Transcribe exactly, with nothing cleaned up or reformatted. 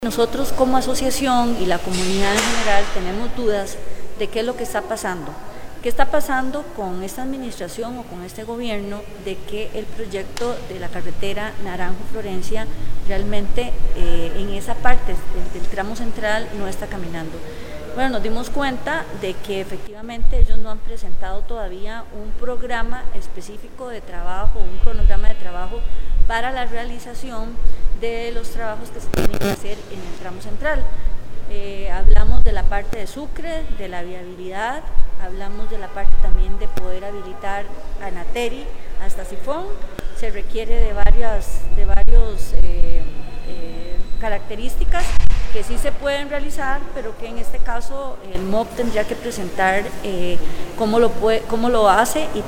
Nosotros como asociación y la comunidad en general tenemos dudas de qué es lo que está pasando. ¿Qué está pasando con esta administración o con este gobierno de que el proyecto de la carretera Naranjo-Florencia realmente eh, en esa parte del, del tramo central no está caminando? Bueno, nos dimos cuenta de que efectivamente ellos no han presentado todavía un programa específico de trabajo, un cronograma de trabajo para la realización de los trabajos que se tienen que hacer en el tramo central. Eh, hablamos de la parte de Sucre, de la viabilidad, hablamos de la parte también de poder habilitar a Nateri hasta Sifón. Se requiere de varias de varios, eh, eh, características que sí se pueden realizar, pero que en este caso el M O P tendría que presentar eh, cómo, lo puede, cómo lo hace y